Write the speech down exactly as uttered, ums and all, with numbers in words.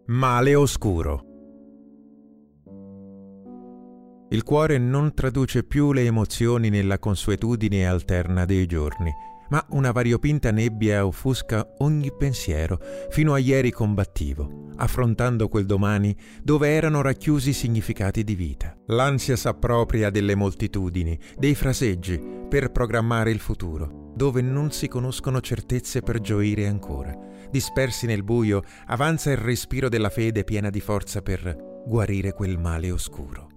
Male oscuro. Il cuore non traduce più le emozioni nella consuetudine alterna dei giorni, ma una variopinta nebbia offusca ogni pensiero, fino a ieri combattivo, affrontando quel domani dove erano racchiusi significati di vita. L'ansia s'appropria delle moltitudini, dei fraseggi, per programmare il futuro, dove non si conoscono certezze per gioire ancora. Dispersi nel buio, avanza il respiro della fede piena di forza per guarire quel male oscuro.